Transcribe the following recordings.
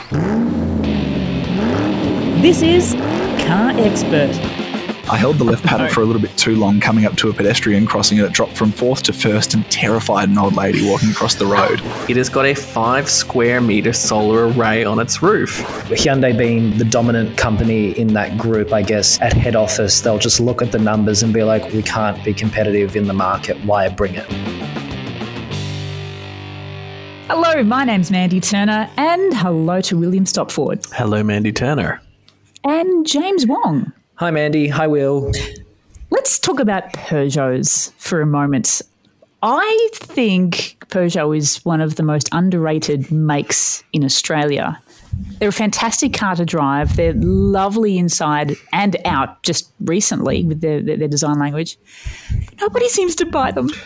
This is Car Expert. I held the left paddle for a little bit too long coming up to a pedestrian crossing, and it dropped from fourth to first and terrified an old lady walking across the road. It has got a 5 square metre solar array on its roof. Hyundai being the dominant company in that group, I guess, at head office, they'll just look at the numbers and be like, we can't be competitive in the market, why bring it? Hello, my name's Mandy Turner, and hello to William Stopford. Hello, Mandy Turner. And James Wong. Hi, Mandy. Hi, Will. Let's talk about Peugeots for a moment. I think Peugeot is one of the most underrated makes in Australia. They're a fantastic car to drive. They're lovely inside and out just recently with their design language. Nobody seems to buy them.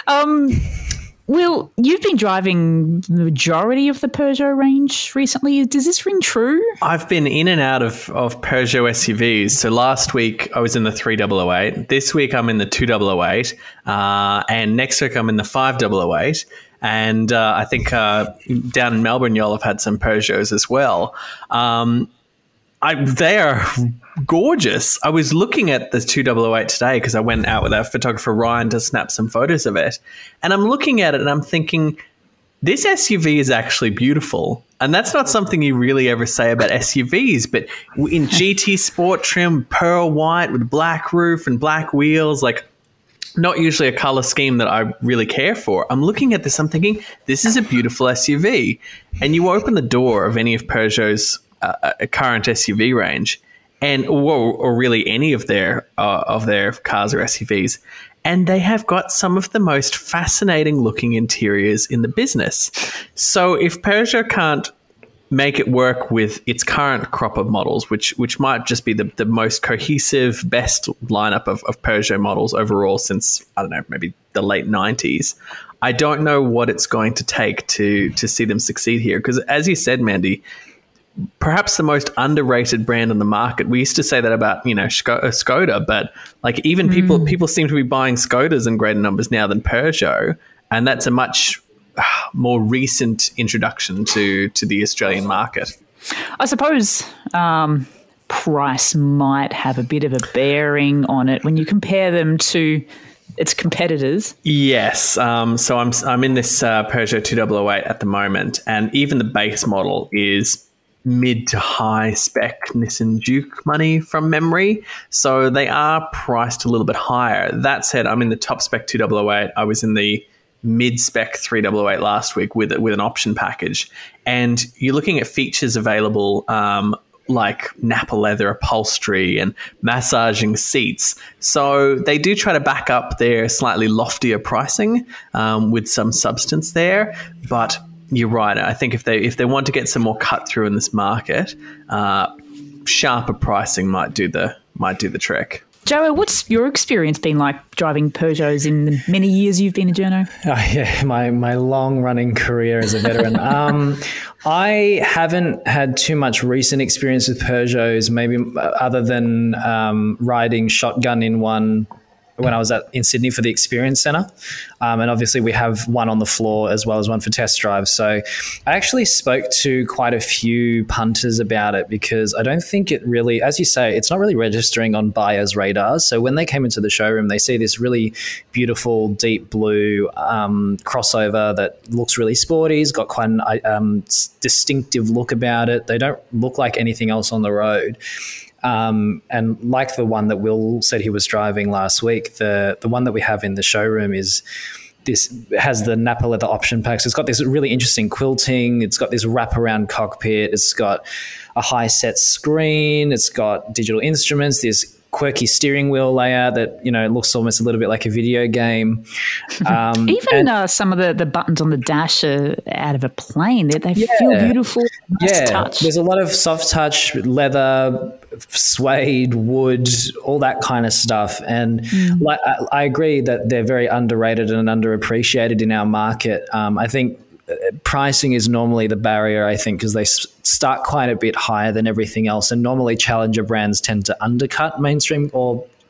Will, you've been driving the majority of the Peugeot range recently. Does this ring true? I've been in and out of Peugeot SUVs. So last week I was in the 3008. This week I'm in the 2008. And next week I'm in the 5008. And I think down in Melbourne y'all have had some Peugeots as well. They are gorgeous. I was looking at the 2008 today because I went out with our photographer Ryan to snap some photos of it. And I'm looking at it and I'm thinking, this SUV is actually beautiful. And that's not something you really ever say about SUVs, but in GT Sport trim, pearl white with black roof and black wheels, like not usually a color scheme that I really care for. I'm looking at this, I'm thinking, this is a beautiful SUV. And you open the door of any of Peugeot's current SUV range, and or really any of their cars or SUVs, and they have got some of the most fascinating looking interiors in the business. So if Peugeot can't make it work with its current crop of models, which might just be the most cohesive, best lineup of Peugeot models overall since, I don't know, maybe the late 90s, I don't know what it's going to take to see them succeed here. Because as you said, Mandy, perhaps the most underrated brand on the market. We used to say that about, Skoda, but like even people seem to be buying Skodas in greater numbers now than Peugeot, and that's a much more recent introduction to the Australian market. I suppose price might have a bit of a bearing on it when you compare them to its competitors. Yes. So I'm in this Peugeot 2008 at the moment, and even the base model is mid to high spec Nissan Juke money from memory. So they are priced a little bit higher. That said, I'm in the top spec 2008. I was in the mid spec 3008 last week with an option package. And you're looking at features available like Napa leather upholstery and massaging seats. So they do try to back up their slightly loftier pricing with some substance there. But you're right. I think if they want to get some more cut through in this market, sharper pricing might do the trick. Joe, what's your experience been like driving Peugeots in the many years you've been a journo? Yeah, my long-running career as a veteran. I haven't had too much recent experience with Peugeots, maybe other than riding shotgun in one when I was in Sydney for the Experience Centre. And obviously we have one on the floor as well as one for test drive. So I actually spoke to quite a few punters about it because I don't think it really, as you say, it's not really registering on buyers' radars. So when they came into the showroom, they see this really beautiful deep blue crossover that looks really sporty. It's got quite a distinctive look about it. They don't look like anything else on the road. And like the one that Will said he was driving last week, the one that we have in the showroom has the Napa leather option pack. So it's got this really interesting quilting. It's got this wraparound cockpit. It's got a high set screen. It's got digital instruments, this quirky steering wheel layout that, it looks almost a little bit like a video game. Even some of the buttons on the dash are out of a plane. They feel beautiful. Nice to touch. There's a lot of soft touch, leather, suede, wood, all that kind of stuff. And I agree that they're very underrated and underappreciated in our market. I think pricing is normally the barrier, I think, because they start quite a bit higher than everything else. And normally challenger brands tend to undercut mainstream or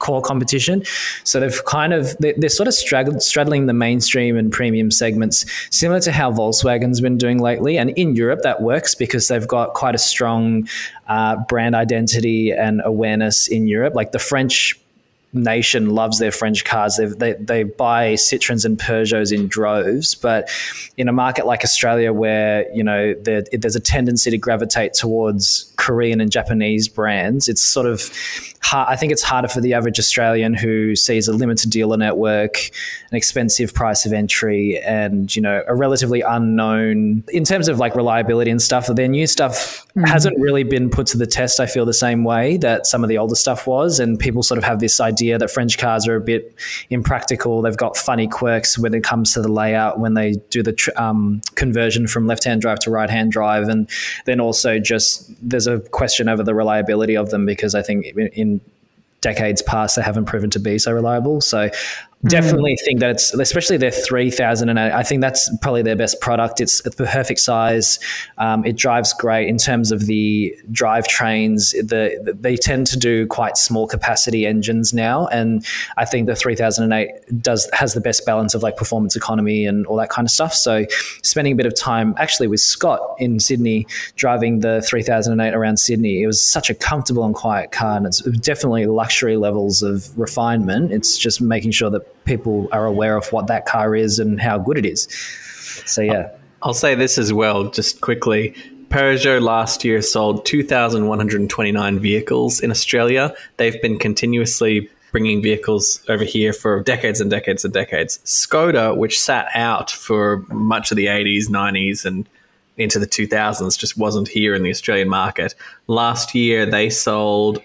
core competition. So they're sort of straddling the mainstream and premium segments, similar to how Volkswagen's been doing lately. And in Europe, that works because they've got quite a strong brand identity and awareness in Europe. Like the French nation loves their French cars. They buy Citroens and Peugeots in droves, but in a market like Australia where, you know, there's a tendency to gravitate towards Korean and Japanese brands, it's sort of hard. I think it's harder for the average Australian who sees a limited dealer network, an expensive price of entry, and, you know, a relatively unknown in terms of like reliability and stuff. Their new stuff hasn't really been put to the test, I feel, the same way that some of the older stuff was, and people sort of have this idea that French cars are a bit impractical. They've got funny quirks when it comes to the layout when they do the conversion from left-hand drive to right-hand drive, and then also just there's a question over the reliability of them because I think in decades past they haven't proven to be so reliable. So definitely think that it's, especially their 3008, I think that's probably their best product. It's the perfect size. It drives great in terms of the drivetrains. They tend to do quite small capacity engines now, and I think the 3008 has the best balance of like performance, economy, and all that kind of stuff. So spending a bit of time actually with Scott in Sydney driving the 3008 around Sydney, it was such a comfortable and quiet car, and it's definitely luxury levels of refinement. It's just making sure that people are aware of what that car is and how good it is. So, yeah. I'll say this as well, just quickly. Peugeot last year sold 2,129 vehicles in Australia. They've been continuously bringing vehicles over here for decades and decades and decades. Skoda, which sat out for much of the 80s, 90s, and into the 2000s, just wasn't here in the Australian market. Last year, they sold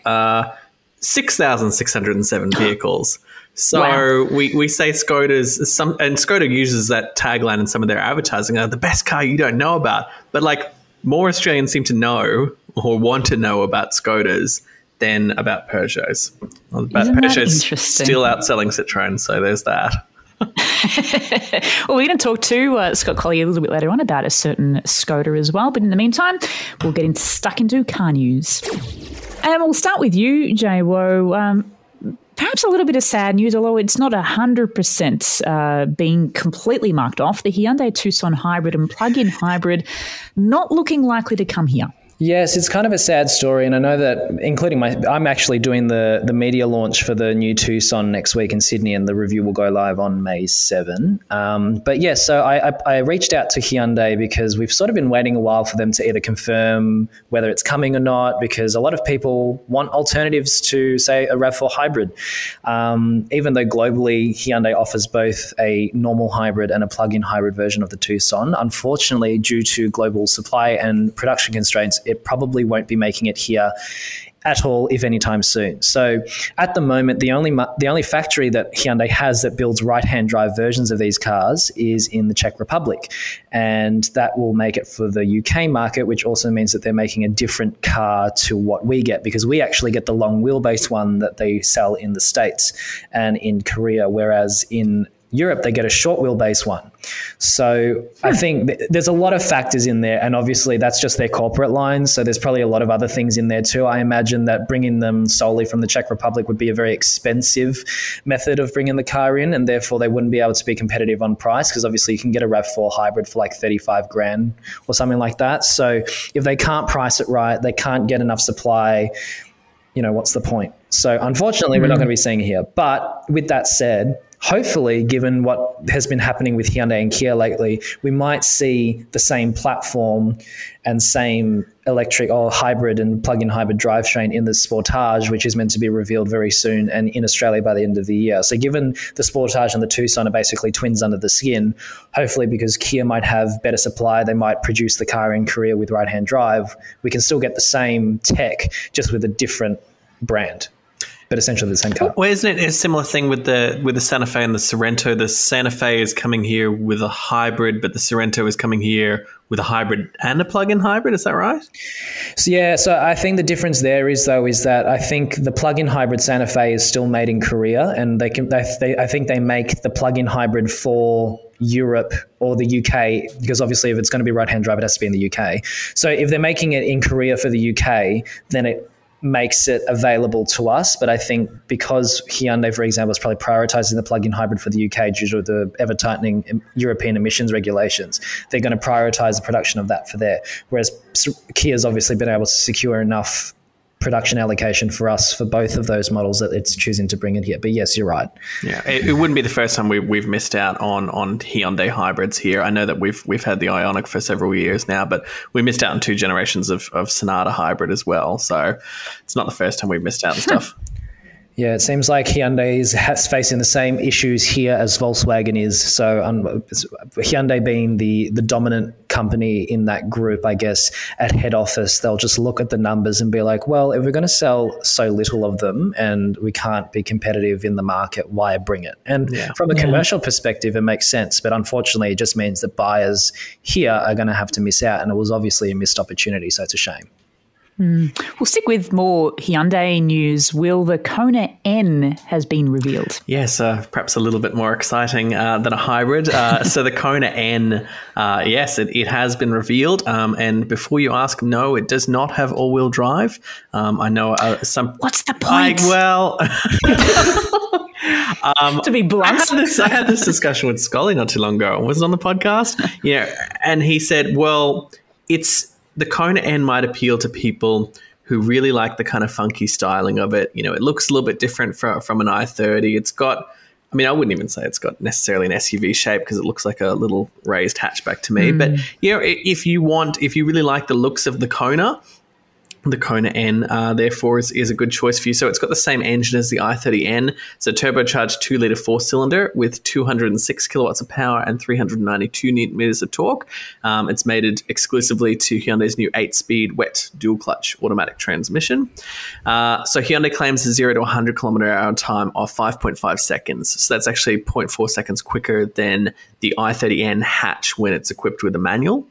6,607 vehicles. So wow. we say Skoda's and Skoda uses that tagline in some of their advertising, the best car you don't know about. But like more Australians seem to know or want to know about Skodas than about Peugeots. Well, Peugeot's still outselling Citroën, so there's that. Well, we're going to talk to Scott Collier a little bit later on about a certain Skoda as well. But in the meantime, we'll get stuck into car news. And we'll start with you, Jawo. Perhaps a little bit of sad news, although it's not 100% being completely marked off. The Hyundai Tucson hybrid and plug-in hybrid not looking likely to come here. Yes, it's kind of a sad story, and I know that I'm actually doing the media launch for the new Tucson next week in Sydney, and the review will go live on May 7. But yes, so I reached out to Hyundai because we've sort of been waiting a while for them to either confirm whether it's coming or not, because a lot of people want alternatives to, say, a RAV4 hybrid. Even though globally Hyundai offers both a normal hybrid and a plug-in hybrid version of the Tucson, unfortunately, due to global supply and production constraints, it probably won't be making it here at all, if anytime soon. So at the moment, the only factory that Hyundai has that builds right-hand drive versions of these cars is in the Czech Republic, and that will make it for the UK market, which also means that they're making a different car to what we get, because we actually get the long wheelbase one that they sell in the States and in Korea, whereas in Europe, they get a short wheelbase one. So I think there's a lot of factors in there, and obviously that's just their corporate line. So there's probably a lot of other things in there too. I imagine that bringing them solely from the Czech Republic would be a very expensive method of bringing the car in, and therefore they wouldn't be able to be competitive on price, because obviously you can get a RAV4 hybrid for like 35 grand or something like that. So if they can't price it right, they can't get enough supply, you know, what's the point? So unfortunately, we're not going to be seeing it here. But with that said, hopefully, given what has been happening with Hyundai and Kia lately, we might see the same platform and same electric or hybrid and plug-in hybrid drivetrain in the Sportage, which is meant to be revealed very soon and in Australia by the end of the year. So given the Sportage and the Tucson are basically twins under the skin, hopefully because Kia might have better supply, they might produce the car in Korea with right-hand drive, we can still get the same tech, just with a different brand, but essentially the same car. Well, isn't it a similar thing with the Santa Fe and the Sorento? The Santa Fe is coming here with a hybrid, but the Sorento is coming here with a hybrid and a plug-in hybrid. Is that right? So yeah, so I think the difference there is that I think the plug-in hybrid Santa Fe is still made in Korea, and I think they make the plug-in hybrid for Europe or the UK, because obviously if it's going to be right-hand drive, it has to be in the UK. So if they're making it in Korea for the UK, then it makes it available to us. But I think because Hyundai, for example, is probably prioritizing the plug-in hybrid for the UK due to the ever-tightening European emissions regulations, they're going to prioritize the production of that for there. Whereas Kia's obviously been able to secure enough production allocation for us for both of those models that it's choosing to bring it here. But yes, you're right. Yeah, it wouldn't be the first time we've missed out on Hyundai hybrids here. I know that we've had the Ioniq for several years now, but we missed out on 2 generations of Sonata hybrid as well. So it's not the first time we've missed out on stuff. Yeah, it seems like Hyundai is facing the same issues here as Volkswagen is. So Hyundai being the dominant company in that group, I guess, at head office, they'll just look at the numbers and be like, well, if we're going to sell so little of them and we can't be competitive in the market, why bring it? And from a commercial perspective, it makes sense. But unfortunately, it just means that buyers here are going to have to miss out. And it was obviously a missed opportunity. So it's a shame. We'll stick with more Hyundai news. Will the Kona N has been revealed? Yes, perhaps a little bit more exciting than a hybrid. So the Kona N, yes, it has been revealed. And before you ask, no, it does not have all-wheel drive. I know some... What's the point? To be blunt. I had this discussion with Scully not too long ago. I was on the podcast. And he said, well, the Kona N might appeal to people who really like the kind of funky styling of it. It looks a little bit different from an i30. It's got, I wouldn't even say it's got necessarily an SUV shape because it looks like a little raised hatchback to me. But if you really like the looks of the Kona N, therefore, is a good choice for you. So it's got the same engine as the i30N. It's a turbocharged 2-litre 4-cylinder with 206 kilowatts of power and 392 newton meters of torque. It's mated exclusively to Hyundai's new 8-speed wet dual-clutch automatic transmission. So Hyundai claims a 0 to 100 km/h time of 5.5 seconds. So that's actually 0.4 seconds quicker than the i30N hatch when it's equipped with a manual.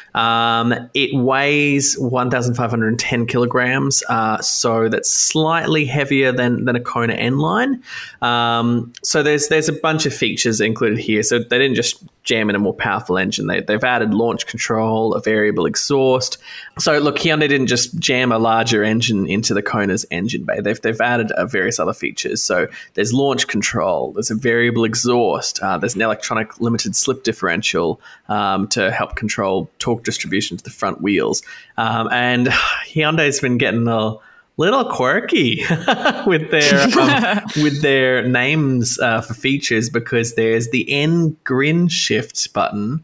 It weighs 1,510 kilograms, so that's slightly heavier than a Kona N line. So there's a bunch of features included here. So they didn't just jam in a more powerful engine. They've added launch control, a variable exhaust. So look, Hyundai didn't just jam a larger engine into the Kona's engine bay. They've added various other features. So there's launch control, there's a variable exhaust, there's an electronic limited slip differential to help control torque distribution to the front wheels. And Hyundai's been getting a little quirky with their names for features, because there's the N grin shift button.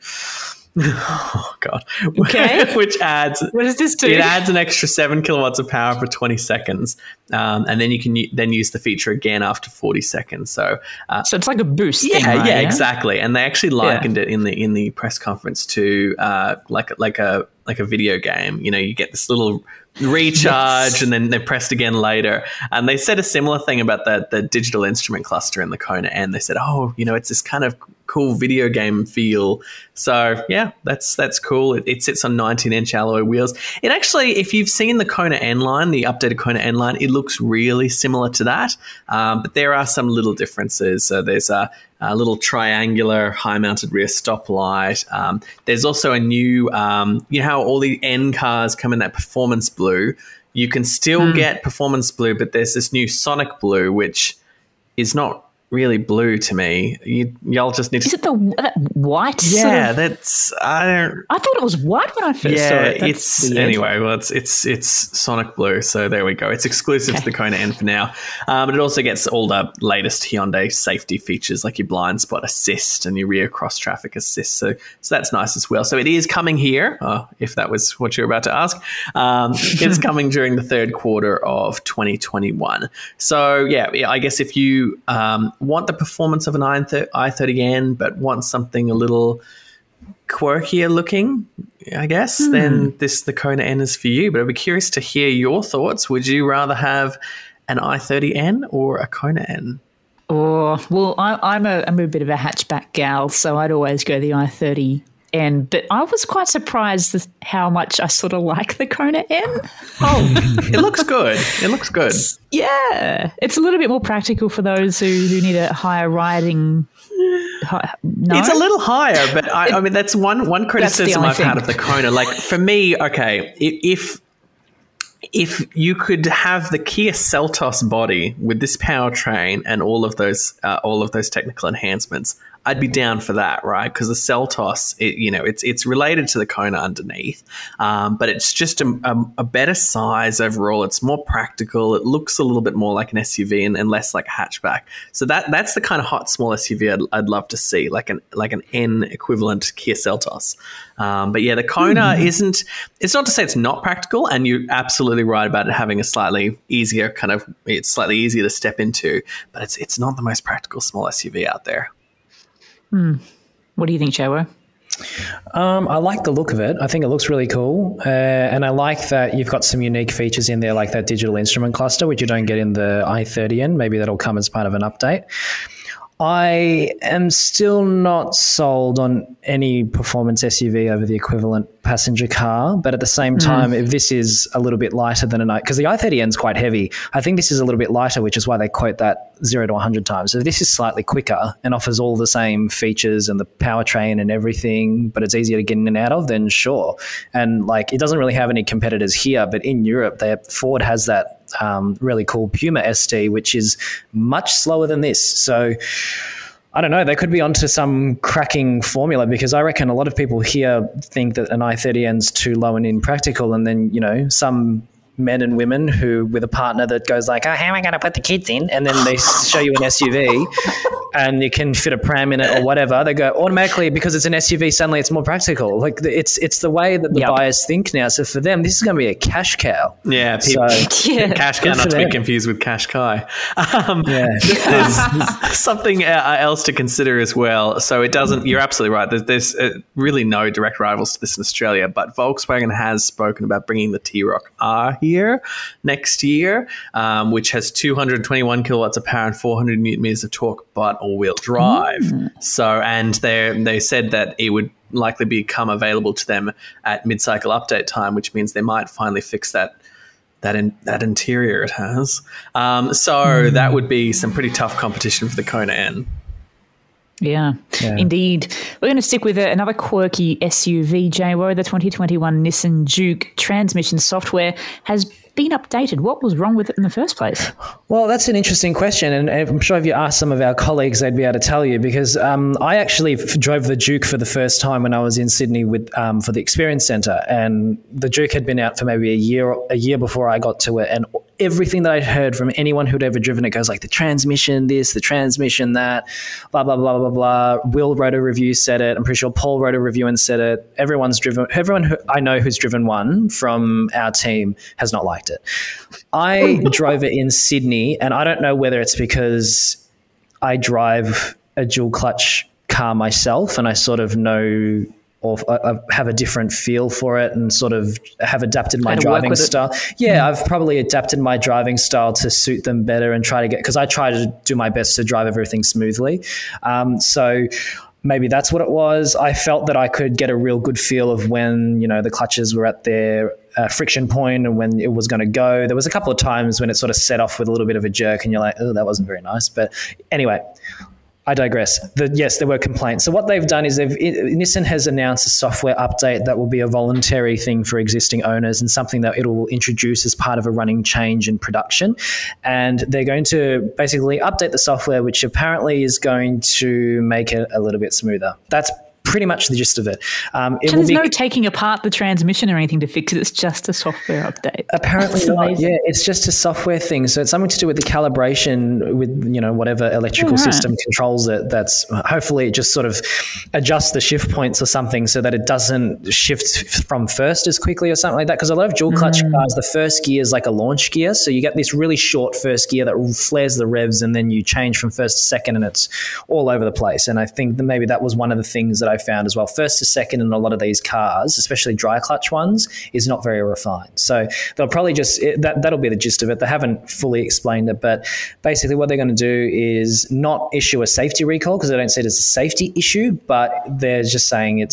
Oh God! Okay. Which adds, what does this do? It adds an extra 7 kilowatts of power for 20 seconds, and then you can then use the feature again after 40 seconds. So it's like a boost. Yeah, thing, right? Exactly. And they actually likened it in the press conference to like a video game. You get this little recharge and then they're pressed again later. And they said a similar thing about the digital instrument cluster in the Kona N. They said, it's this kind of cool video game feel. So yeah, that's cool. It sits on 19-inch alloy wheels. It actually, if you've seen the Kona N line, the updated Kona N line, it looks really similar to that. But there are some little differences. So there's a little triangular high-mounted rear stoplight. There's also a new, how all the N cars come in that performance blue. You can still get performance blue, but there's this new Sonic blue, which is not really blue to me. Y'all just need to... Is it the white? Yeah, I thought it was white when I first saw it. It's anyway. Well, it's Sonic blue. So there we go. It's exclusive to the Kona N for now. But it also gets all the latest Hyundai safety features, like your blind spot assist and your rear cross traffic assist. So that's nice as well. So it is coming here. If that was what you were about to ask, it's coming during the third quarter of 2021. So yeah, I guess if you want the performance of an i30N but want something a little quirkier looking, I guess, then the Kona N is for you. But I'd be curious to hear your thoughts. Would you rather have an i30N or a Kona N? Oh, well, I'm a bit of a hatchback gal, so I'd always go the i30N. But I was quite surprised at how much I sort of like the Kona N. Oh, it looks good. It looks good. Yeah. It's a little bit more practical for those who need a higher riding... No? It's a little higher, but I mean, that's one criticism I've had of the Kona. Like, for me, okay, if if you could have the Kia Seltos body with this powertrain and all of those technical enhancements, I'd be down for that, right? Because the Seltos, it's related to the Kona underneath, but it's just a better size overall. It's more practical. It looks a little bit more like an SUV and less like a hatchback. So that's the kind of hot small SUV I'd love to see, like an N equivalent Kia Seltos. But yeah, the Kona isn't. It's not to say it's not practical, and you're absolutely right about it having a slightly easier it's slightly easier to step into, but it's not the most practical small SUV out there. What do you think, Jowo? I like the look of it. I think it looks really cool. And I like that you've got some unique features in there, like that digital instrument cluster, which you don't get in the i30N. Maybe that'll come as part of an update. I am still not sold on any performance SUV over the equivalent passenger car, but at the same time, if this is a little bit lighter than because the i30N is quite heavy, I think this is a little bit lighter, which is why they quote that 0 to 100 times. So if this is slightly quicker and offers all the same features and the powertrain and everything, but it's easier to get in and out of, then sure. And like, it doesn't really have any competitors here, but in Europe, Ford has that really cool Puma ST, which is much slower than this. So I don't know, they could be onto some cracking formula, because I reckon a lot of people here think that an i30N's too low and impractical, and then, some men and women who with a partner that goes like, oh, how am I going to put the kids in? And then they show you an SUV and you can fit a pram in it or whatever. They go automatically, because it's an SUV, suddenly it's more practical. Like it's the way that the buyers think now. So for them, this is going to be a cash cow. Yeah. Cash cow, not to be confused with Cash Kai. There's something else to consider as well. So it doesn't, you're absolutely right. There's really no direct rivals to this in Australia, but Volkswagen has spoken about bringing the T-Roc R here next year, which has 221 kilowatts of power and 400 newton meters of torque, but all-wheel drive. So, and they said that it would likely become available to them at mid-cycle update time, which means they might finally fix that interior it has. So that would be some pretty tough competition for the Kona N. Yeah, indeed. We're going to stick with another quirky SUV, Jowo. The 2021 Nissan Juke transmission software has been updated. What was wrong with it in the first place? Well, that's an interesting question, and I'm sure if you ask some of our colleagues, they'd be able to tell you, because I actually drove the Juke for the first time when I was in Sydney for the Experience Centre, and the Juke had been out for maybe a year before I got to it, and everything that I'd heard from anyone who'd ever driven it goes like the transmission this, the transmission that, blah, blah, blah, blah, blah. Will wrote a review, said it. I'm pretty sure Paul wrote a review and said it. Everyone who I know who's driven one from our team has not liked it. I drove it in Sydney, and I don't know whether it's because I drive a dual clutch car myself and I sort of know or have a different feel for it and sort of have adapted my driving style. Yeah, I've probably adapted my driving style to suit them better and because I try to do my best to drive everything smoothly. So maybe that's what it was. I felt that I could get a real good feel of when, the clutches were at their friction point and when it was going to go. There was a couple of times when it sort of set off with a little bit of a jerk and you're like, oh, that wasn't very nice. But anyway, I digress. Yes, there were complaints. So what they've done is Nissan has announced a software update that will be a voluntary thing for existing owners and something that it will introduce as part of a running change in production. And they're going to basically update the software, which apparently is going to make it a little bit smoother. That's pretty much the gist of it. So there's no taking apart the transmission or anything to fix it. It's just a software update. Apparently not. Yeah, it's just a software thing. So it's something to do with the calibration with, whatever electrical system controls it. That's hopefully it just sort of adjusts the shift points or something so that it doesn't shift from first as quickly or something like that. Because a lot of dual clutch cars, the first gear is like a launch gear. So you get this really short first gear that flares the revs and then you change from first to second and it's all over the place. And I think that maybe that was one of the things that I found as well. First to second in a lot of these cars, especially dry clutch ones, is not very refined. So they'll probably just, that'll be the gist of it. They haven't fully explained it, but basically what they're going to do is not issue a safety recall because they don't see it as a safety issue, but they're just saying it's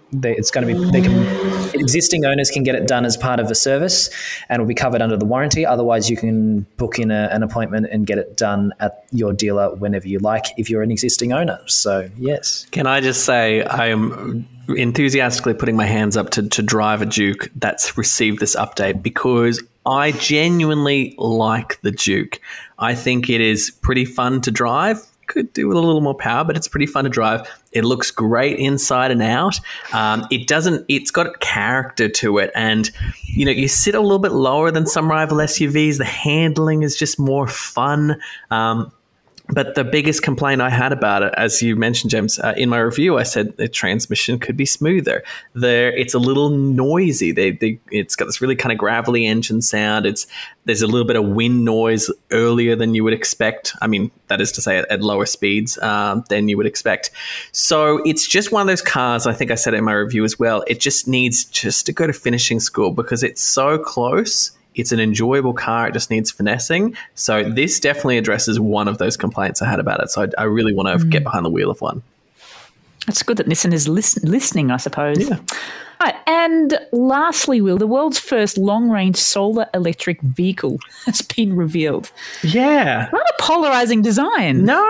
it's going to be existing owners can get it done as part of a service and will be covered under the warranty. Otherwise, you can book in an appointment and get it done at your dealer whenever you like if you're an existing owner. So yes. Can I just say I am enthusiastically putting my hands up to drive a Duke that's received this update, because I genuinely like the Duke. I think it is pretty fun to drive. Could do with a little more power, but it's pretty fun to drive. It looks great inside and out. It's got character to it. And, you sit a little bit lower than some rival SUVs. The handling is just more fun. But the biggest complaint I had about it, as you mentioned, James, in my review, I said the transmission could be smoother. It's a little noisy. It's got this really kind of gravelly engine sound. There's a little bit of wind noise earlier than you would expect. I mean, that is to say at lower speeds than you would expect. So it's just one of those cars, I think I said it in my review as well, it just needs to go to finishing school because it's so close. It's an enjoyable car. It just needs finessing. So this definitely addresses one of those complaints I had about it. So I really want to get behind the wheel of one. It's good that Nissan is listening, I suppose. Yeah. Right, and lastly, Will, the world's first long-range solar electric vehicle has been revealed. Yeah. Rather polarizing design. No,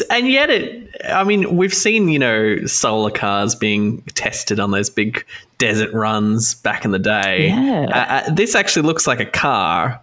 we've seen, solar cars being tested on those big desert runs back in the day. Yeah. This actually looks like a car,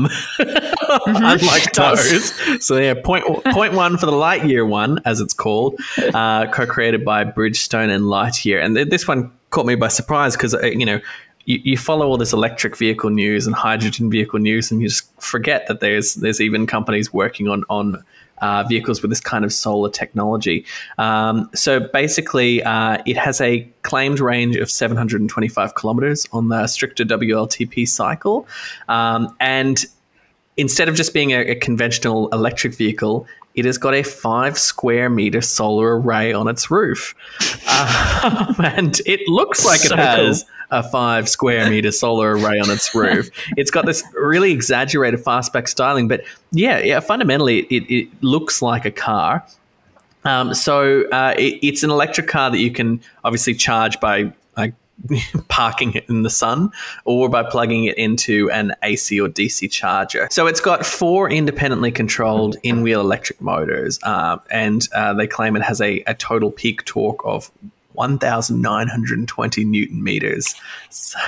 unlike those. So yeah, point one for the Lightyear one, as it's called, co-created by Bridgestone and Lightyear. And this one caught me by surprise because, you follow all this electric vehicle news and hydrogen vehicle news, and you just forget that there's even companies working on vehicles with this kind of solar technology. So basically, it has a claimed range of 725 kilometers on the stricter WLTP cycle. And instead of just being a conventional electric vehicle, it has got a 5 square meter solar array on its roof. And it looks like it has a 5 square meter solar array on its roof. It's got this really exaggerated fastback styling, but fundamentally it looks like a car. It's an electric car that you can obviously charge by parking it in the sun or by plugging it into an AC or DC charger. So it's got 4 independently controlled in-wheel electric motors, and they claim it has a total peak torque of 1,920 Newton meters. So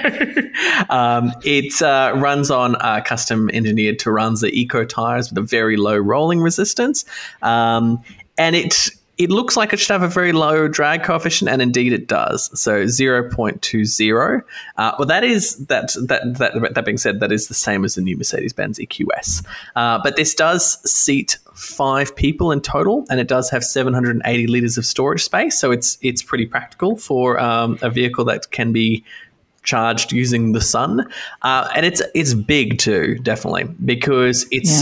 it runs on custom engineered Turanza Eco tires with a very low rolling resistance. And it looks like it should have a very low drag coefficient, and indeed it does. So 0.20. That being said, that is the same as the new Mercedes-Benz EQS. But this does seat 5 people in total, and it does have 780 litres of storage space. So it's pretty practical for a vehicle that can be charged using the sun, and it's big too, definitely, because it's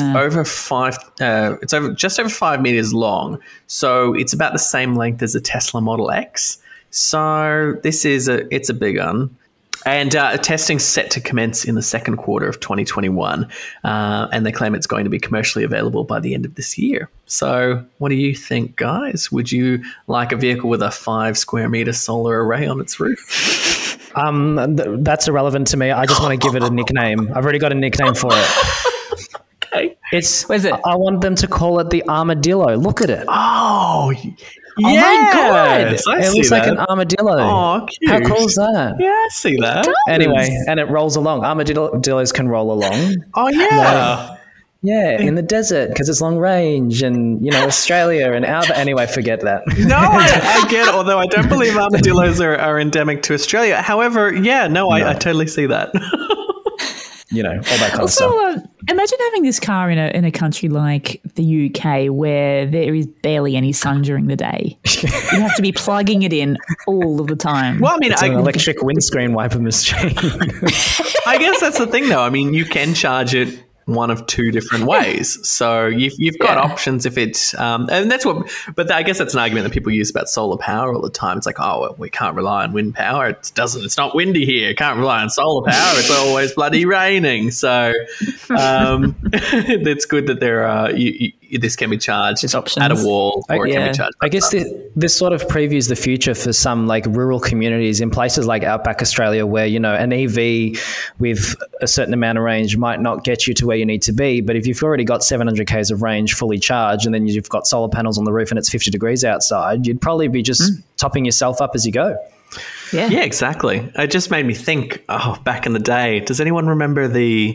just over 5 meters long, so it's about the same length as a Tesla Model X. So it's a big one, and testing's set to commence in the second quarter of 2021, and they claim it's going to be commercially available by the end of this year. So what do you think, guys? Would you like a vehicle with a 5 square meter solar array on its roof? That's irrelevant to me. I just want to give it a nickname. I've already got a nickname for it. Okay. What is it? I want them to call it the Armadillo. Look at it. Oh, my God. It looks like an armadillo. Oh, cute. How cool is that? Yeah, I see that. Anyway, and it rolls along. Armadillos can roll along. Oh, yeah. Yeah, in the desert because it's long range, and Australia and anyway, forget that. No, I get it. Although I don't believe armadillos are endemic to Australia. However, I totally see that. All that kind of also, stuff. Imagine having this car in a country like the UK where there is barely any sun during the day. You have to be plugging it in all of the time. Well, I mean, it's an electric windscreen wiper machine. I guess that's the thing, though. I mean, you can charge it one of 2 different ways. So you've got options if it's and that's but I guess that's an argument that people use about solar power all the time. It's like, we can't rely on wind power. It's not windy here. Can't rely on solar power. It's always bloody raining. So it's good that there are this can be charged There's options. at a wall, or it can be charged. I guess this sort of previews the future for some like rural communities in places like Outback Australia, where, you know, an EV with a certain amount of range might not get you to where you need to be. But if you've already got 700 k's of range fully charged, and then you've got solar panels on the roof and it's 50 degrees outside, you'd probably be just topping yourself up as you go. Yeah, exactly. It just made me think, back in the day, does anyone remember the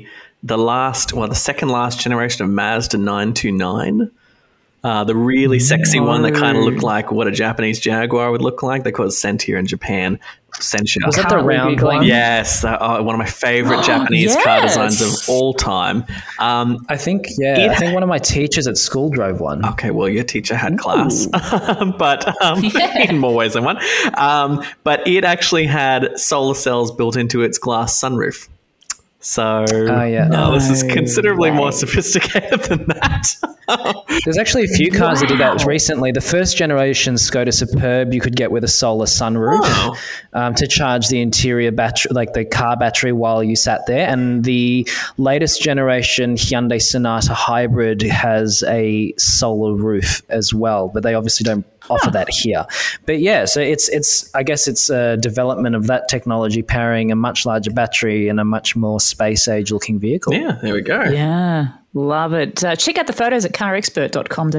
second last generation of Mazda 929? The really sexy one that kind of looked like what a Japanese Jaguar would look like. They call it Sentia in Japan. Sentia. Was that the round one? Yes. One of my favorite Japanese car designs of all time. I think one of my teachers at school drove one. Okay, well, your teacher had class, but in more ways than one. But it actually had solar cells built into its glass sunroof. So this is considerably more sophisticated than that. There's actually a few cars that did that recently. The first generation Skoda Superb you could get with a solar sunroof to charge the interior battery, like the car battery, while you sat there. And the latest generation Hyundai Sonata Hybrid has a solar roof as well, but they obviously don't offer that here. But yeah, so it's I guess it's a development of that technology powering a much larger battery and a much more space age looking vehicle. Yeah, there we go. Yeah, love it. Check out the photos at carexpert.com.au.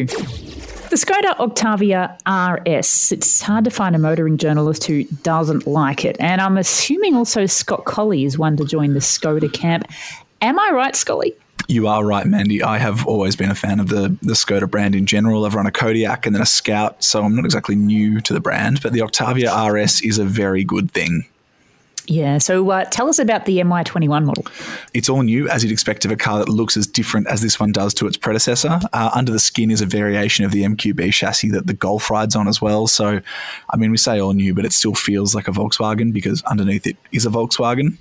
The Skoda Octavia RS. It's hard to find a motoring journalist who doesn't like it. And I'm assuming also Scott Colley is one to join the Skoda camp. Am I right, Scully? You are right, Mandy. I have always been a fan of the Skoda brand in general. I've run a Kodiaq and then a Scout, so I'm not exactly new to the brand, but the Octavia RS is a very good thing. Yeah, so tell us about the MY21 model. It's all new, as you'd expect of a car that looks as different as this one does to its predecessor. Under the skin is a variation of the MQB chassis that the Golf rides on as well. So, I mean, we say all new, but it still feels like a Volkswagen because underneath it is a Volkswagen.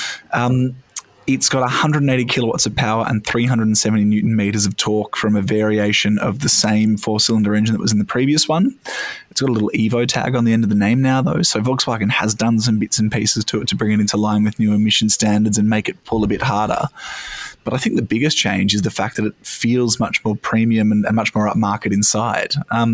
It's got 180 kilowatts of power and 370 Newton meters of torque from a variation of the same four-cylinder engine that was in the previous one. It's got a little Evo tag on the end of the name now, though, so Volkswagen has done some bits and pieces to it to bring it into line with new emission standards and make it pull a bit harder. But I think the biggest change is the fact that it feels much more premium and much more upmarket inside.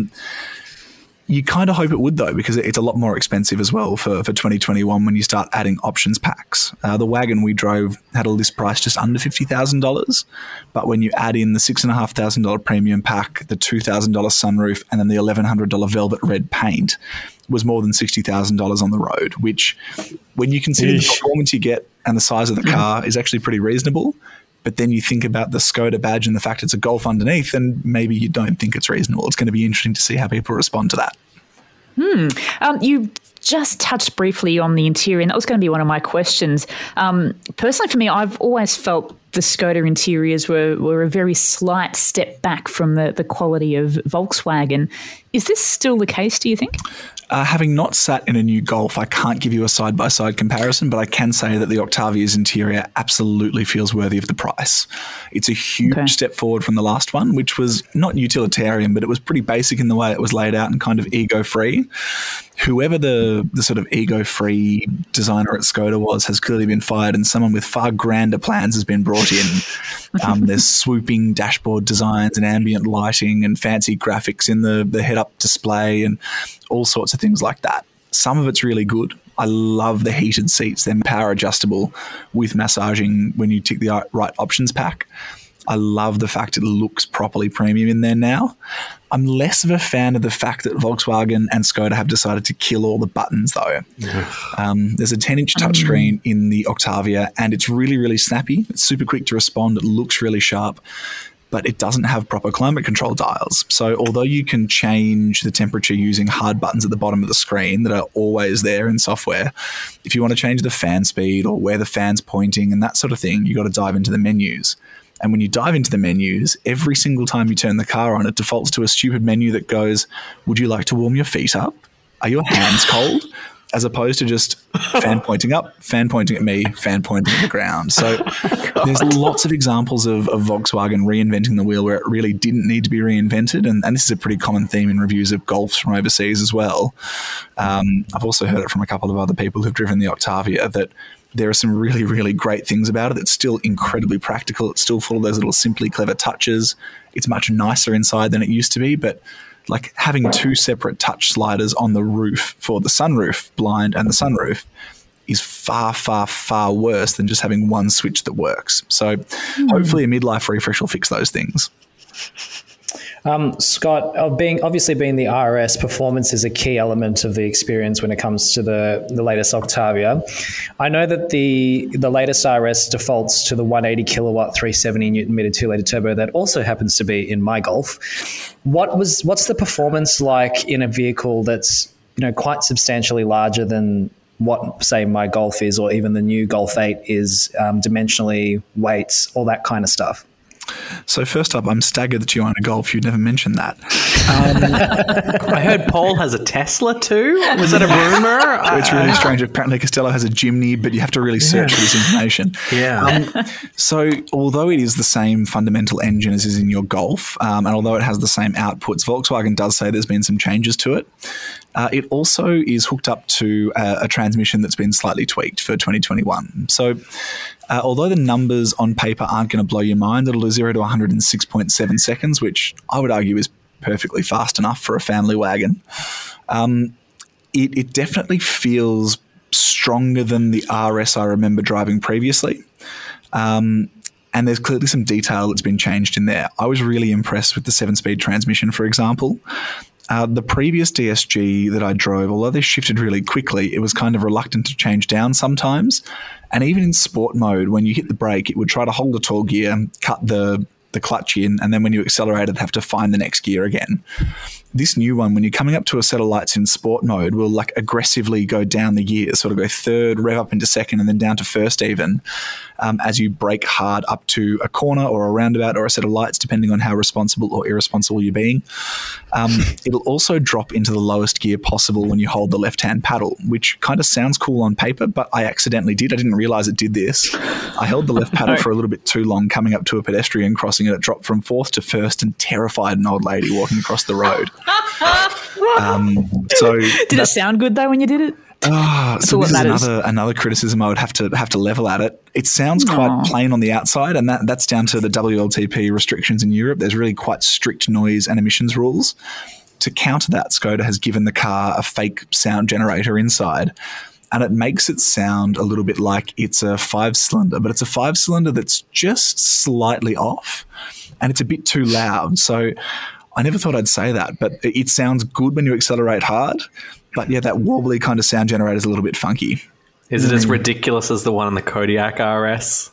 You kind of hope it would, though, because it's a lot more expensive as well for 2021 when you start adding options packs. The wagon we drove had a list price just under $50,000, but when you add in the $6,500 premium pack, the $2,000 sunroof, and then the $1,100 velvet red paint, was more than $60,000 on the road, which, when you consider the performance you get and the size of the car, is actually pretty reasonable. But then you think about the Skoda badge and the fact it's a Golf underneath, and maybe you don't think it's reasonable. It's going to be interesting to see how people respond to that. You just touched briefly on the interior, and that was going to be one of my questions. Personally, for me, I've always felt the Skoda interiors were a very slight step back from the quality of Volkswagen. Is this still the case, do you think? Having not sat in a new Golf, I can't give you a side-by-side comparison, but I can say that the Octavia's interior absolutely feels worthy of the price. It's a huge step forward from the last one, which was not utilitarian, but it was pretty basic in the way it was laid out and kind of ego-free. Whoever the sort of ego-free designer at Skoda was has clearly been fired, and someone with far grander plans has been brought in. There's swooping dashboard designs and ambient lighting and fancy graphics in the head-up display and all sorts of things like that. Some of it's really good. I love the heated seats. They're power adjustable with massaging when you tick the right options pack. I love the fact it looks properly premium in there now. I'm less of a fan of the fact that Volkswagen and Skoda have decided to kill all the buttons, though. There's a 10-inch touchscreen in the Octavia, and it's really, really snappy. It's super quick to respond. It looks really sharp, but it doesn't have proper climate control dials. So although you can change the temperature using hard buttons at the bottom of the screen that are always there in software, if you want to change the fan speed or where the fan's pointing and that sort of thing, you got to dive into the menus. And when you dive into the menus, every single time you turn the car on, it defaults to a stupid menu that goes, would you like to warm your feet up? Are your hands cold? As opposed to just fan pointing up, fan pointing at me, fan pointing at the ground. So there's lots of examples of Volkswagen reinventing the wheel where it really didn't need to be reinvented. And this is a pretty common theme in reviews of Golfs from overseas as well. I've also heard it from a couple of other people who've driven the Octavia that there are some really, really great things about it. It's still incredibly practical. It's still full of those little simply clever touches. It's much nicer inside than it used to be, but like having two separate touch sliders on the roof for the sunroof blind and the sunroof is far, far, far worse than just having one switch that works. So hopefully a midlife refresh will fix those things. Scott, obviously being the RS, performance is a key element of the experience when it comes to the latest Octavia. I know that the latest RS defaults to the 180 kilowatt 370 Newton meter 2-litre turbo that also happens to be in my Golf. What's the performance like in a vehicle that's quite substantially larger than what, say, my Golf is, or even the new Golf 8 is, dimensionally, weights, all that kind of stuff? So first up, I'm staggered that you own a Golf. You'd never mentioned that. I heard Paul has a Tesla too. Was that a rumor? It's really strange. Apparently Costello has a Jimny, but you have to really search for this information. Yeah. So although it is the same fundamental engine as is in your Golf, and although it has the same outputs, Volkswagen does say there's been some changes to it. It also is hooked up to a transmission that's been slightly tweaked for 2021. So although the numbers on paper aren't going to blow your mind, it'll do 0 to 106.7 seconds, which I would argue is perfectly fast enough for a family wagon. It definitely feels stronger than the RS I remember driving previously. And there's clearly some detail that's been changed in there. I was really impressed with the 7-speed transmission, for example. The previous DSG that I drove, although they shifted really quickly, it was kind of reluctant to change down sometimes. And even in sport mode, when you hit the brake, it would try to hold the tall gear, cut the clutch in, and then when you accelerate, it'd have to find the next gear again. This new one, when you're coming up to a set of lights in sport mode, will like aggressively go down the gears, sort of go third, rev up into second, and then down to first even, as you brake hard up to a corner or a roundabout or a set of lights, depending on how responsible or irresponsible you're being. It'll also drop into the lowest gear possible when you hold the left-hand paddle, which kind of sounds cool on paper, but I accidentally did. I didn't realize it did this. I held the left paddle for a little bit too long coming up to a pedestrian crossing, and it dropped from fourth to first and terrified an old lady walking across the road. Did it sound good though when you did it? So this is another criticism I would have to level at it. It sounds quite plain on the outside, and that's down to the WLTP restrictions in Europe. There's really quite strict noise and emissions rules. To counter that, Skoda has given the car a fake sound generator inside, and it makes it sound a little bit like it's a 5-cylinder, but it's a 5-cylinder that's just slightly off, and it's a bit too loud. So I never thought I'd say that, but it sounds good when you accelerate hard. But yeah, that wobbly kind of sound generator is a little bit funky. Is it as ridiculous as the one in the Kodiaq RS?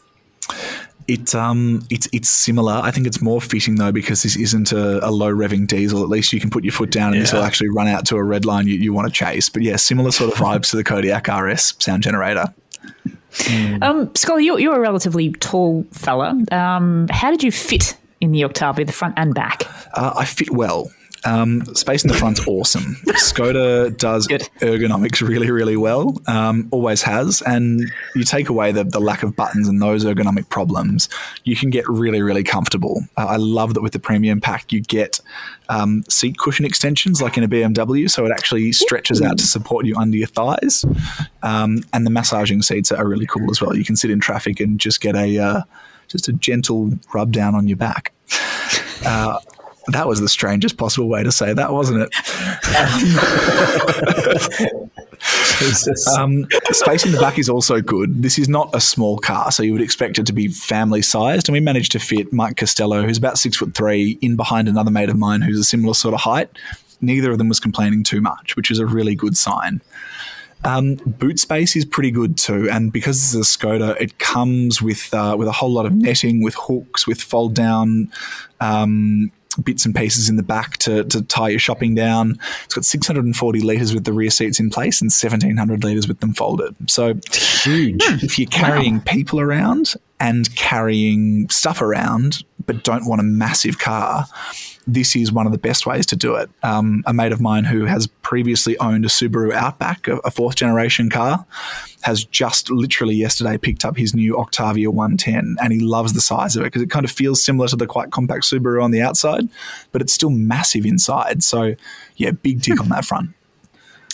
It's similar. I think it's more fitting though, because this isn't a low revving diesel. At least you can put your foot down and this will actually run out to a red line you want to chase. But yeah, similar sort of vibes to the Kodiaq RS sound generator. Scully, you're a relatively tall fella. How did you fit in the Octavia, the front and back? I fit well. Space in the front's awesome. Skoda does ergonomics really, really well, always has. And you take away the lack of buttons and those ergonomic problems, you can get really, really comfortable. I love that with the premium pack, you get seat cushion extensions like in a BMW, so it actually stretches out to support you under your thighs. And the massaging seats are really cool as well. You can sit in traffic and just get a gentle rub down on your back. That was the strangest possible way to say that, wasn't it? Space in the back is also good. This is not a small car, so you would expect it to be family sized. And we managed to fit Mike Costello, who's about 6'3", in behind another mate of mine who's a similar sort of height. Neither of them was complaining too much, which is a really good sign. Boot space is pretty good too, and because this is a Skoda, it comes with a whole lot of netting, with hooks, with fold down bits and pieces in the back to tie your shopping down. It's got 640 litres with the rear seats in place and 1,700 litres with them folded. So huge. If you're carrying people around and carrying stuff around but don't want a massive car, this is one of the best ways to do it. A mate of mine who has previously owned a Subaru Outback, a fourth generation car, has just literally yesterday picked up his new Octavia 110, and he loves the size of it because it kind of feels similar to the quite compact Subaru on the outside, but it's still massive inside. So yeah, big tick on that front.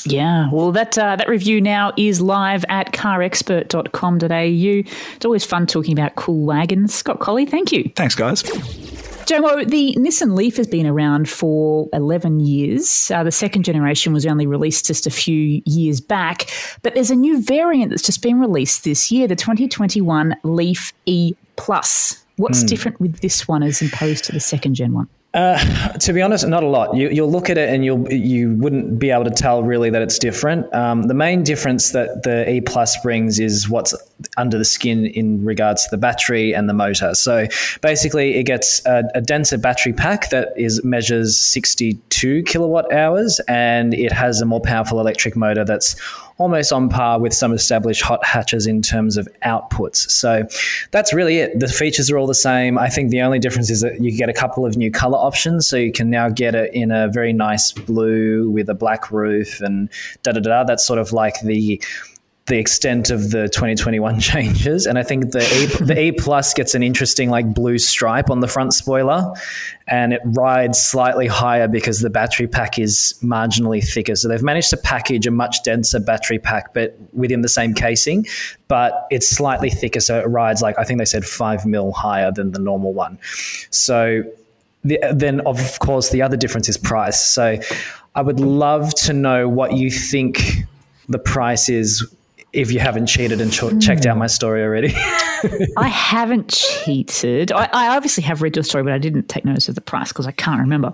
Yeah, well, that review now is live at carexpert.com.au. It's always fun talking about cool wagons. Scott Colley, thank you. Thanks, guys. Jomo, the Nissan Leaf has been around for 11 years. The second generation was only released just a few years back, but there's a new variant that's just been released this year, the 2021 Leaf E+. What's different with this one as opposed to the second gen one? To be honest, not a lot. You'll look at it and you wouldn't be able to tell really that it's different. The main difference that the E Plus brings is what's under the skin in regards to the battery and the motor. So basically, it gets a denser battery pack that measures 62 kilowatt hours, and it has a more powerful electric motor that's almost on par with some established hot hatches in terms of outputs. So that's really it. The features are all the same. I think the only difference is that you get a couple of new color options. So you can now get it in a very nice blue with a black roof and da-da-da. That's sort of like the extent of the 2021 changes. And I think the E Plus gets an interesting like blue stripe on the front spoiler, and it rides slightly higher because the battery pack is marginally thicker. So they've managed to package a much denser battery pack, but within the same casing, but it's slightly thicker. So it rides like, I think they said 5 mil higher than the normal one. So then of course the other difference is price. So I would love to know what you think the price is if you haven't cheated and checked out my story already. I haven't cheated. I obviously have read your story, but I didn't take notice of the price because I can't remember.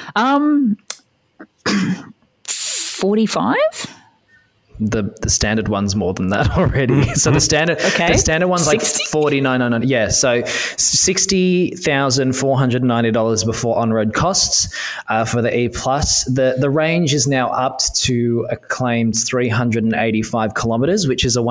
45? The standard one's more than that already. So the standard one's 60? Like $49.99. Yeah, so $60,490 before on-road costs for the E+. The range is now up to a claimed 385 kilometers, which is a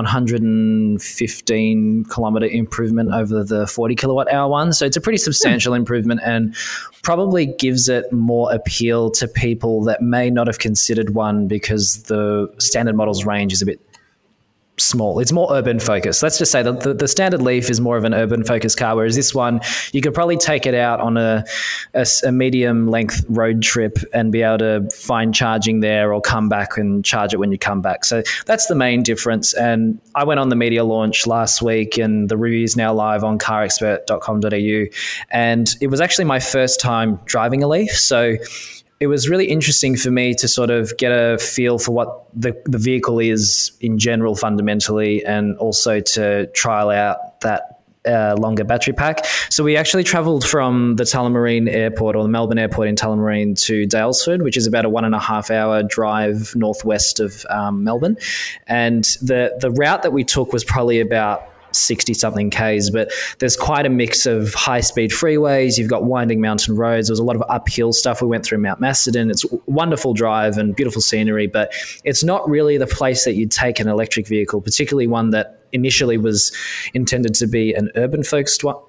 115 kilometer improvement over the 40 kilowatt hour one. So it's a pretty substantial improvement and probably gives it more appeal to people that may not have considered one because the standard model's range is a bit small. It's more urban focused. Let's just say that the standard Leaf is more of an urban focused car, whereas this one, you could probably take it out on a medium length road trip and be able to find charging there or come back and charge it when you come back. So that's the main difference. And I went on the media launch last week and the review is now live on carexpert.com.au. And it was actually my first time driving a Leaf. So it was really interesting for me to sort of get a feel for what the vehicle is in general fundamentally, and also to trial out that longer battery pack. So we actually travelled from the Tullamarine Airport, or the Melbourne Airport in Tullamarine, to Daylesford, which is about a 1.5 hour drive northwest of Melbourne. And the route that we took was probably about 60-something Ks, but there's quite a mix of high-speed freeways. You've got winding mountain roads. There was a lot of uphill stuff. We went through Mount Macedon. It's a wonderful drive and beautiful scenery, but it's not really the place that you'd take an electric vehicle, particularly one that initially was intended to be an urban-focused one.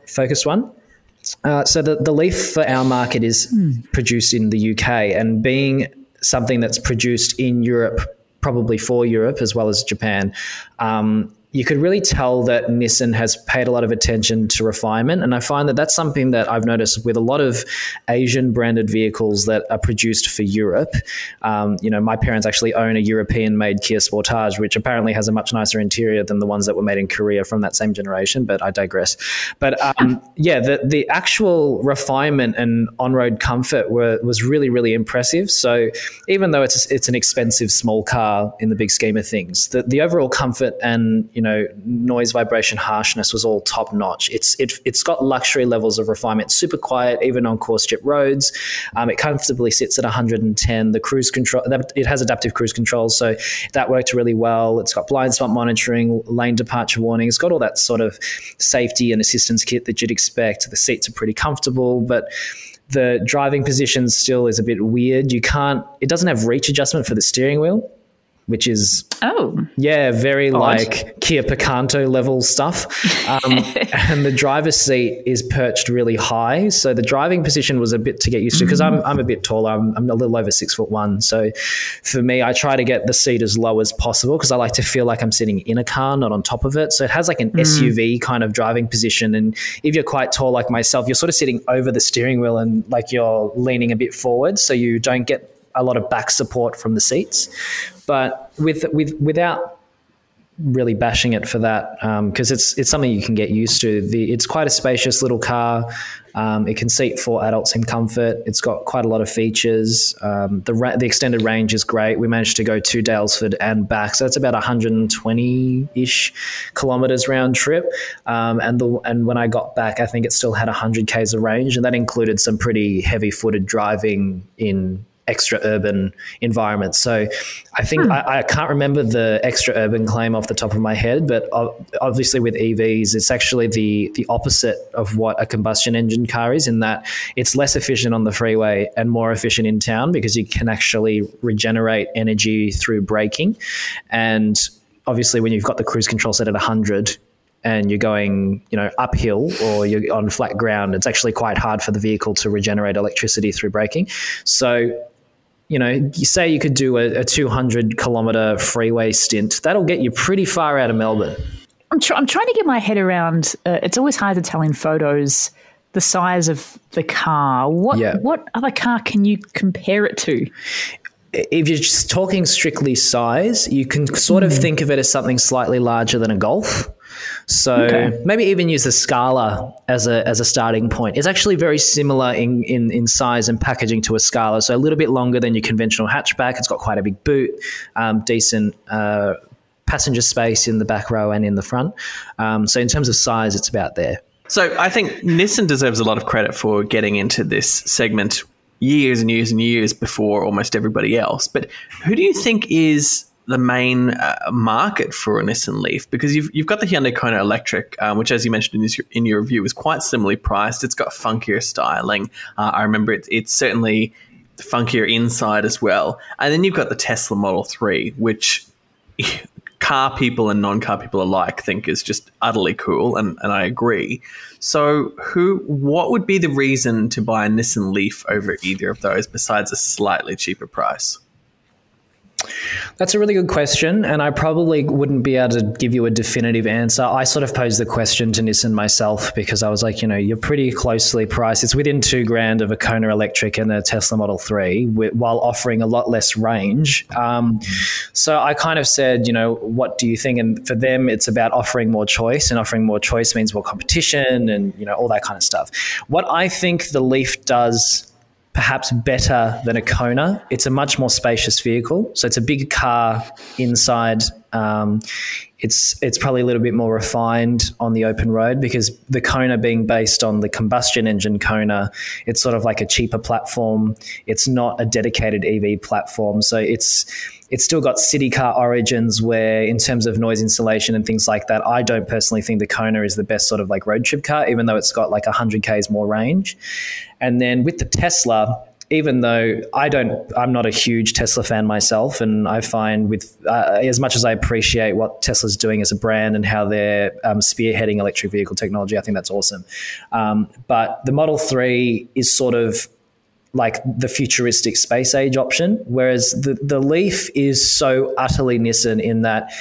So the Leaf for our market is produced in the UK, and being something that's produced in Europe, probably for Europe as well as Japan, you could really tell that Nissan has paid a lot of attention to refinement. And I find that that's something that I've noticed with a lot of Asian branded vehicles that are produced for Europe. My parents actually own a European-made Kia Sportage, which apparently has a much nicer interior than the ones that were made in Korea from that same generation, but I digress. But the actual refinement and on-road comfort was really, really impressive. So even though it's an expensive small car in the big scheme of things, the overall comfort and noise, vibration, harshness was all top notch. It's got luxury levels of refinement, super quiet, even on coarse strip roads. It comfortably sits at 110. The cruise control, it has adaptive cruise control, so that worked really well. It's got blind spot monitoring, lane departure warning. It's got all that sort of safety and assistance kit that you'd expect. The seats are pretty comfortable, but the driving position still is a bit weird. It doesn't have reach adjustment for the steering wheel, which is very odd. Like Kia Picanto level stuff. And the driver's seat is perched really high. So the driving position was a bit to get used to, because I'm a bit taller. I'm a little over 6'1". So for me, I try to get the seat as low as possible because I like to feel like I'm sitting in a car, not on top of it. So it has like an SUV kind of driving position. And if you're quite tall like myself, you're sort of sitting over the steering wheel and like you're leaning a bit forward, so you don't get a lot of back support from the seats. But without really bashing it for that, because it's something you can get used to. It's quite a spacious little car. It can seat 4 adults in comfort. It's got quite a lot of features. The extended range is great. We managed to go to Daylesford and back, so that's about 120-ish kilometers round trip. And when I got back, I think it still had 100 k's of range, and that included some pretty heavy-footed driving in extra urban environments. So I think I can't remember the extra urban claim off the top of my head, but obviously with EVs, it's actually the opposite of what a combustion engine car is, in that it's less efficient on the freeway and more efficient in town because you can actually regenerate energy through braking. And obviously when you've got the cruise control set at 100 and you're going, uphill or you're on flat ground, it's actually quite hard for the vehicle to regenerate electricity through braking. So you say you could do a 200-kilometre freeway stint. That'll get you pretty far out of Melbourne. I'm trying to get my head around, it's always hard to tell in photos the size of the car. What other car can you compare it to? If you're just talking strictly size, you can sort of think of it as something slightly larger than a Golf. So maybe even use the Scala as a starting point. It's actually very similar in size and packaging to a Scala. So a little bit longer than your conventional hatchback. It's got quite a big boot, decent passenger space in the back row and in the front. So in terms of size, it's about there. So I think Nissan deserves a lot of credit for getting into this segment years and years and years before almost everybody else. But who do you think is the main market for a Nissan Leaf? Because you've got the Hyundai Kona Electric, which, as you mentioned in your review, is quite similarly priced. It's got funkier styling. I remember it's certainly funkier inside as well. And then you've got the Tesla Model 3, which car people and non-car people alike think is just utterly cool, and I agree. So what would be the reason to buy a Nissan Leaf over either of those besides a slightly cheaper price? That's a really good question, and I probably wouldn't be able to give you a definitive answer. I sort of posed the question to Nissan myself because I was like, you're pretty closely priced. It's within $2,000 of a Kona Electric and a Tesla Model 3 while offering a lot less range. So I kind of said, what do you think? And for them, it's about offering more choice, and offering more choice means more competition and, all that kind of stuff. What I think the Leaf does perhaps better than a Kona, it's a much more spacious vehicle. So it's a big car inside. It's probably a little bit more refined on the open road because the Kona being based on the combustion engine Kona, it's sort of like a cheaper platform. It's not a dedicated EV platform. So it's still got city car origins where in terms of noise insulation and things like that, I don't personally think the Kona is the best sort of like road trip car, even though it's got like 100 Ks more range. And then with the Tesla, even though I'm not a huge Tesla fan myself, and I find with as much as I appreciate what Tesla's doing as a brand and how they're spearheading electric vehicle technology, I think that's awesome. But the Model 3 is sort of like the futuristic space age option, whereas the Leaf is so utterly Nissan in that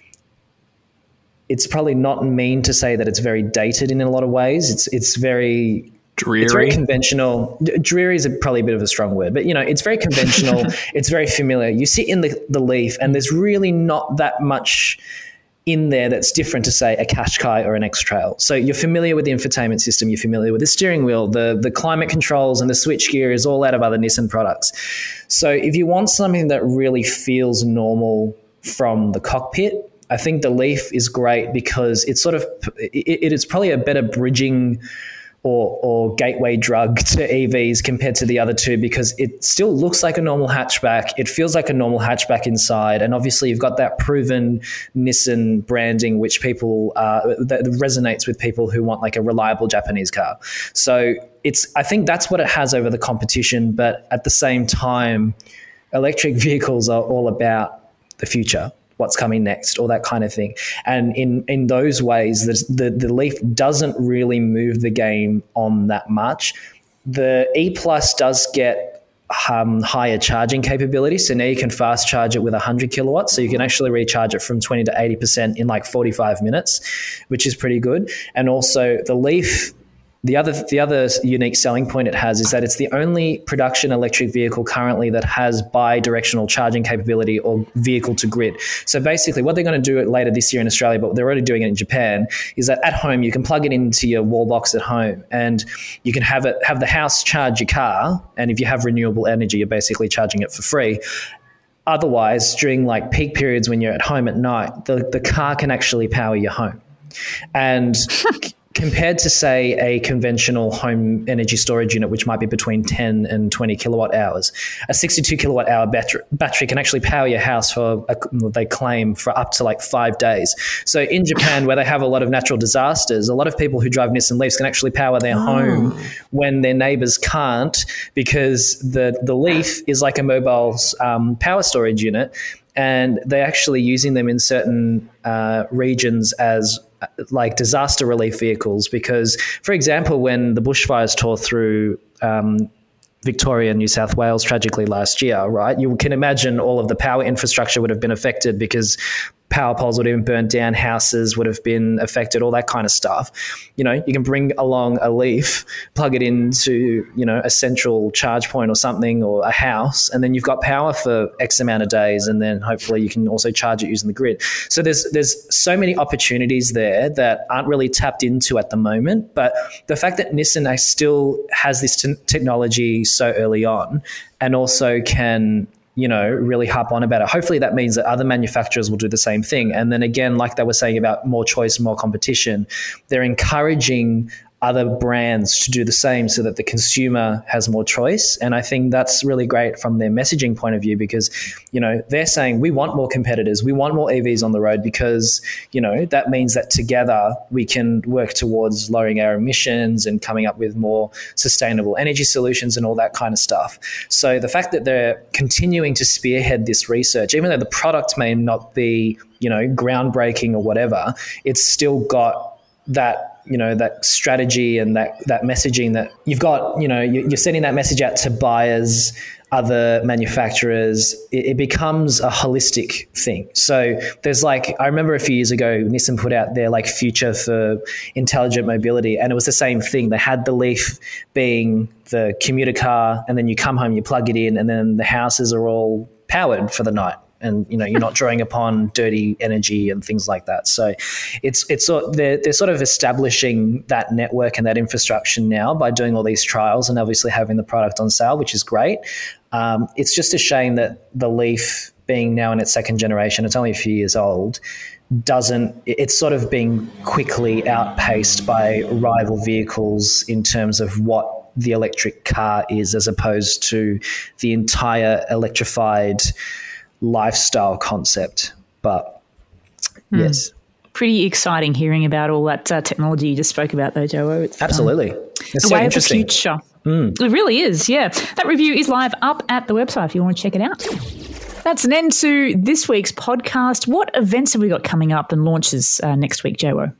it's probably not mean to say that it's very dated in a lot of ways. It's very dreary. It's very conventional. Dreary is probably a bit of a strong word, but it's very conventional. It's very familiar. You sit in the Leaf and there's really not that much in there that's different to, say, a Qashqai or an X-Trail. So you're familiar with the infotainment system, you're familiar with the steering wheel, the climate controls and the switchgear is all out of other Nissan products. So if you want something that really feels normal from the cockpit, I think the Leaf is great because it's sort of it is probably a better bridging or gateway drug to EVs compared to the other two because it still looks like a normal hatchback. It feels like a normal hatchback inside. And obviously you've got that proven Nissan branding, which that resonates with people who want like a reliable Japanese car. So I think that's what it has over the competition. But at the same time, electric vehicles are all about the future. What's coming next, all that kind of thing. And in those ways, the Leaf doesn't really move the game on that much. The E Plus does get higher charging capability. So now you can fast charge it with 100 kilowatts. So you can actually recharge it from 20 to 80% in like 45 minutes, which is pretty good. And also the Leaf, The other unique selling point it has is that it's the only production electric vehicle currently that has bi-directional charging capability or vehicle to grid. So basically what they're going to do later this year in Australia, but they're already doing it in Japan, is that at home you can plug it into your wall box at home and you can have the house charge your car, and if you have renewable energy, you're basically charging it for free. Otherwise, during like peak periods when you're at home at night, the car can actually power your home. And compared to, say, a conventional home energy storage unit, which might be between 10 and 20 kilowatt hours, a 62 kilowatt hour battery can actually power your house for, they claim, for up to like 5 days. So in Japan, where they have a lot of natural disasters, a lot of people who drive Nissan Leafs can actually power their home when their neighbors can't, because the Leaf is like a mobile power storage unit, and they're actually using them in certain regions as like disaster relief vehicles. Because, for example, when the bushfires tore through Victoria and New South Wales tragically last year, right, you can imagine all of the power infrastructure would have been affected because power poles would have been burnt down, houses would have been affected, all that kind of stuff. You know, you can bring along a Leaf, plug it into, you know, a central charge point or something, or a house, and then you've got power for X amount of days, and then hopefully you can also charge it using the grid. So there's so many opportunities there that aren't really tapped into at the moment. But the fact that Nissan still has this technology so early on, and also can, you know, really harp on about it. Hopefully that means that other manufacturers will do the same thing. And then again, like they were saying about more choice, more competition, they're encouraging other brands to do the same so that the consumer has more choice. And I think that's really great from their messaging point of view, because, you know, they're saying we want more competitors, we want more EVs on the road, because, you know, that means that together we can work towards lowering our emissions and coming up with more sustainable energy solutions and all that kind of stuff. So the fact that they're continuing to spearhead this research, even though the product may not be, you know, groundbreaking or whatever, it's still got that, you know, that strategy and that messaging that you've got, you know, you're sending that message out to buyers, other manufacturers. It becomes a holistic thing. So there's like, I remember a few years ago, Nissan put out their like future for intelligent mobility, and it was the same thing. They had the Leaf being the commuter car, and then you come home, you plug it in, and then the houses are all powered for the night. And, you know, you're not drawing upon dirty energy and things like that. So they're sort of establishing that network and that infrastructure now by doing all these trials and obviously having the product on sale, which is great. It's just a shame that the Leaf, being now in its second generation, it's only a few years old, it's sort of being quickly outpaced by rival vehicles in terms of what the electric car is, as opposed to the entire electrified lifestyle concept. But yes, pretty exciting hearing about all that technology you just spoke about though, Joe. It's absolutely it's the way of the future. It really is. Yeah, that review is live up at the website if you want to check it out. That's an end to this week's podcast. What events have we got coming up and launches next week, Joe?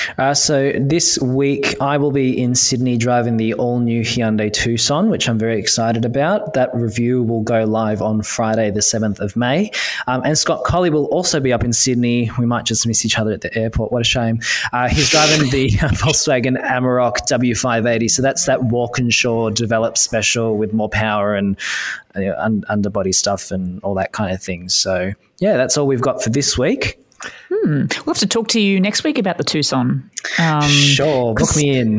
So this week I will be in Sydney driving the all-new Hyundai Tucson, which I'm very excited about. That review will go live on Friday the 7th of May. And Scott Colley will also be up in Sydney. We might just miss each other at the airport. What a shame. He's driving the Volkswagen Amarok W580. So that's that Walkinshaw developed special with more power and underbody stuff and all that kind of thing. So yeah, that's all we've got for this week. We'll have to talk to you next week about the Tucson. Sure, book me in.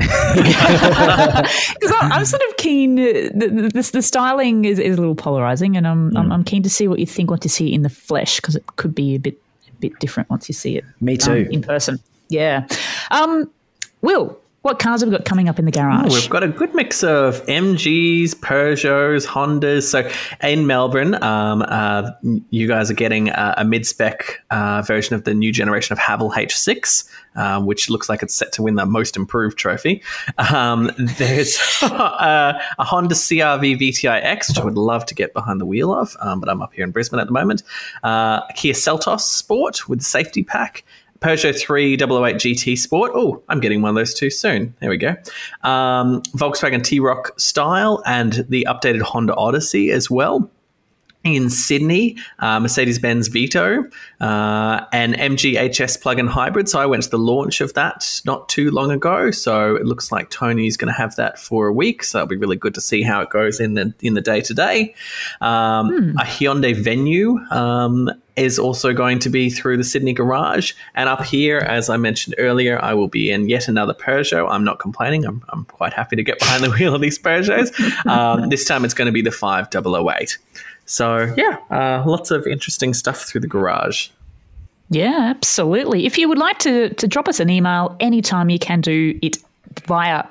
Because I'm sort of keen. The styling is a little polarizing, and I'm keen to see what you think once you see it in the flesh, because it could be a bit different once you see it. Me too. In person. Yeah. Will, what cars have we got coming up in the garage? We've got a good mix of MGs, Peugeots, Hondas. So in Melbourne, you guys are getting a mid-spec version of the new generation of Haval H6, which looks like it's set to win the Most Improved trophy. There's a Honda CR-V VTI X, which I would love to get behind the wheel of, but I'm up here in Brisbane at the moment. A Kia Seltos Sport with the safety pack. Peugeot 308 GT Sport. Oh, I'm getting one of those too soon. There we go. Volkswagen T-Roc Style and the updated Honda Odyssey as well. in Sydney, Mercedes-Benz Vito, and MG HS plug-in hybrid. So I went to the launch of that not too long ago. So it looks like Tony's going to have that for a week. So it'll be really good to see how it goes in the day-to-day. A Hyundai Venue is also going to be through the Sydney garage. And up here, as I mentioned earlier, I will be in yet another Peugeot. I'm not complaining. I'm quite happy to get behind the wheel of these Peugeots. This time it's going to be the 5008. So, yeah, lots of interesting stuff through the garage. Yeah, absolutely. If you would like to drop us an email anytime, you can do it via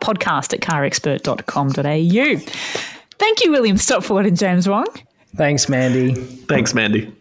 podcast@carexpert.com.au. Thank you, William Stopford and James Wong. Thanks, Mandy. Thanks, Mandy.